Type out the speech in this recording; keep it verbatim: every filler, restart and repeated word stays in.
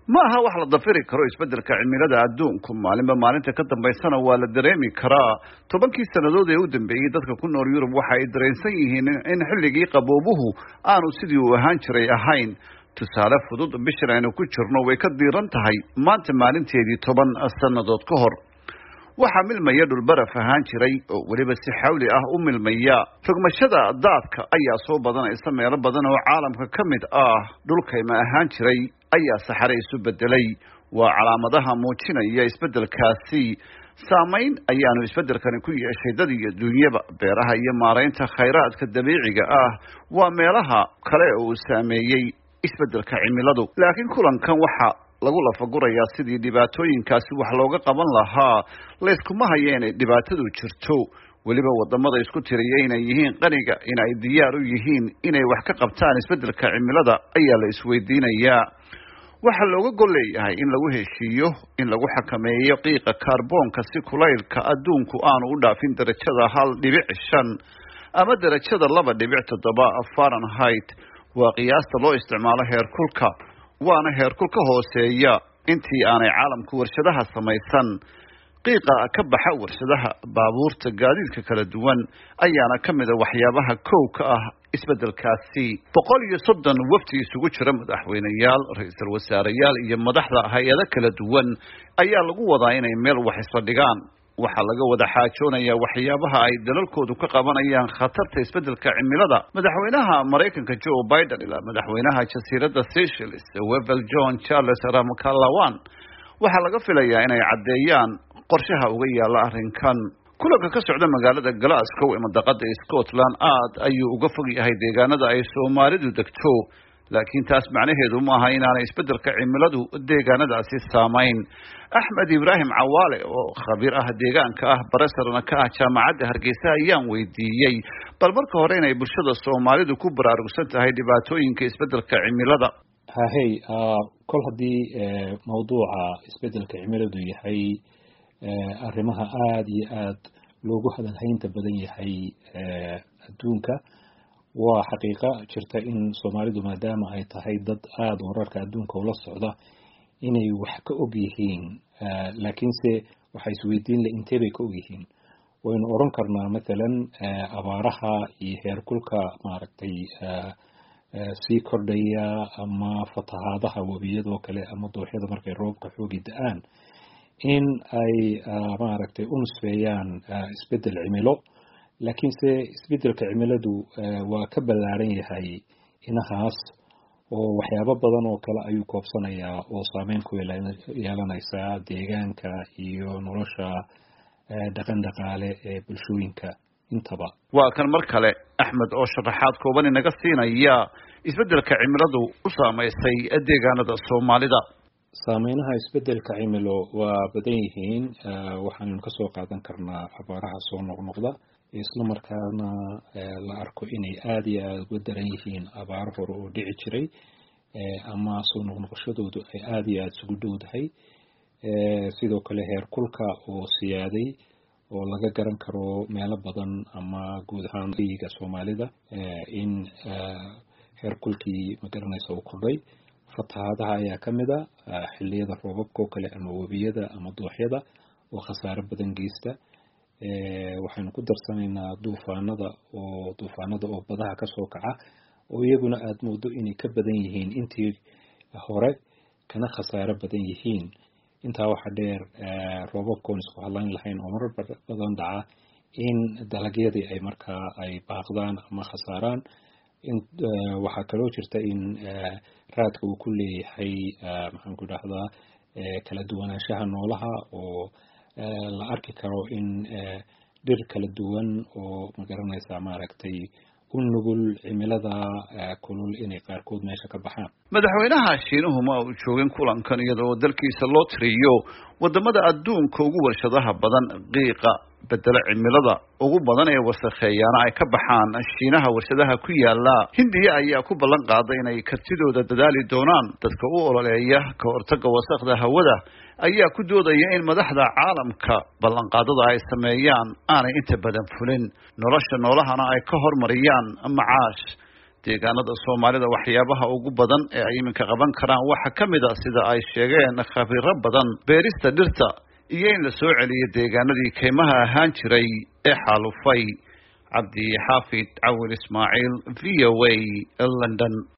ma aha wax la dafiri karo isbeddelka cimilada adduunku maalinba maalinta ka dambaysana waa la dareemi karaa tobankii sannadood ee u dambeeyey dadka ku nool Yurub waxa ay dareensan yihiin in xilligii qaboobuhu aanu sidii uu ahaan jiray ahayn tusaale fudud bishan aynu ku jirno way ka diiran tahay maanta maalinteedii toban sannadood ka hor waxa milmaya dhul baraf ahaan jiray oo waliba si xawli ah u milmaya rogmashada daadka ayaa soo badanaysa meelo badan oo caalamka ka mid ah dhulkayma ahaan jiray ayaa saxare isu bedelay waa calaamadaha muujinaya isbedelkaasi saameyn ayaanu isbedelkani ku yeeshay dad iyo dunyaba beeraha iyo maaraynta khayraadka dabiiciga ah waa meelaha kale oo saameeyay isbedelka cimiladu laakiin kulankan waxa lagu lafagurayaa sidii dhibaatooyinkaasi wax looga qaban lahaa la iskuma hayeen dhibaatadu jirto waliba wadamada isku tiriyay inay yihiin qaniga inay diyaar u yihiin inay wax ka qabtaan isbedelka cimilada ayaa la isweydiinayaa waxa looga gol leeyahay in lagu heshiiyo in lagu xakameeyo qiiqa kaarboonka si kulaylka adduunku aanu u dhaafin darajada hal dhibic shan ama darajada laba dhibic toddoba Fahrenheit waa qiyaasta loo isticmaalo heerkulka waana heerkul ka hooseeya intii aanay caalamku warshadaha samaysan qiiqa ka baxa warshadaha baabuurta gaadiidka kala duwan ayaana ka mid ah waxyaabaha kowka ah isbedelkaasi boqol iyo soddon wafdi isugu jira madaxweynayaal ra'iisul wasaareyaal iyo madaxda hay'ado kala duwan ayaa lagu wadaa inay meel wax isla dhigaan waxa laga wada xaajoonayaa waxyaabaha ay dalalkoodu ka qabanayaan khatarta isbedelka cimilada madaxweynaha Mareykanka Joe Biden ila madaxweynaha jasiiradda Seychelles Wewel John Charles Ramkalawan waxa laga filayaa inay cadeeyaan qorshaha uga yaala arrinkan kulanka ka socda magaalada Glasgow ee madaqada Scotland aad ayuu uga fog yahay deegaanada ay Soomaalidu degto laakiin taas macnaheedu ma aha inaanay isbedelka cimiladu deegaanadaasi saameyn Axmed Ibrahim Cawaale oo khabiir ah deegaanka ah barasarna ka ah jaamacadda Hargeysa ayaan weydiiyay bal marka hore inay bulshada Soomaalidu ku baraarugsan tahay dhibaatooyinka isbedelka cimilada hay kol hadii mawduuca isbedelka cimiladu yahay arrimaha aad iyo aad loogu hadalhaynta badan yahay adduunka waa xaqiiqo jirta in Soomaalidu maadaama ay tahay dad aad wararka adduunka ula socda inay wax ka og yihiin laakiin se waxay isweydiin la intee bay ka og yihiin waynu oran karnaa midalan abaaraha iyo heerkulka maaragtay sii kordhaya ama fatahaadaha wabiyada kale ama dooxyada markay roobka xoogi da'aan in ay maaragtay u nusfeeyaan isbedel cimilo laakiin se isbedelka cimiladu waa ka ballaaran yahay inahaas oo waxyaabo badan oo kale ayuu koobsanayaa oo saameyn ku yeelanaysa deegaanka iyo nolosha dhaqan dhaqaale ee bulshooyinka intaba waa kan mar kale Axmed oo sharaxaad kooban inaga siinaya isbedelka cimiladu u saameysay deegaanada Soomaalida saameynaha isbedelka cimilo waa badan yihiin waxaanu ka soo qaadan karnaa abaaraha soo noqnoqda isla markaana la arko inay aad iyo aad uga daran yihiin abaar hore oo dhici jiray ama soo noqnoqoshadoodu ay aad iyo aad isugu dhowdahay sidoo kale heerkulka oo siyaaday oo laga garan karo meelo badan ama guud ahaan deegaanka Soomaalida in heerkulkii magaranaysa uu kordhay fatahaadaha ayaa ka mid ah xilliyada roobabka oo kale ama wabiyada ama dooxyada oo khasaare badan geysta waxaynu ku darsanaynaa duufaanada oo duufaanada oo badaha ka soo kaca oo iyaguna aad moodo inay ka badan yihiin intii hore kana khasaare badan yihiin intaa waxa dheer roobabkoon isku hadlayn lahayn oo marar badan dhaca in dalagyadii ay markaa ay baaqdaan ama khasaaraan in waxa kaloo jirta in raadka uu ku leeyahay maxaan ku dhahdaa kala duwanaanshaha noolaha oo la arki karo in dhir kala duwan oo magaranaysa maaragtay u nugul cimilada kulul inay qaarkood meesha ka baxaan madaxweynaha Shiinuhu ma uu joogin kulankan iyadoo dalkiisa loo tiriyo wadamada adduunka ugu warshadaha badan qiiqa bedela cimilada ugu badan ee wasakheeyana ay ka baxaan Shiinaha warshadaha ku yaala Hindiya ayaa ku ballan qaaday inay kartidooda dadaali doonaan dadka u ololeeya ka hortagga wasakhda hawada ayaa ku doodaya in madaxda caalamka ballan qaadada ay sameeyaan aanay inta badan fulin nolosha noolahana ay ka hormariyaan macaash deegaanada Soomaalida waxyaabaha ugu badan ee ay iminka qaban karaan waxa kamid ah sida ay sheegeen khabiiro badan beerista dhirta iyo in la soo celiyo deegaanadii kaymaha ahaan jiray ee xaalufay. Cabdi Xaafid Cawil Ismaaciil, V O A, London.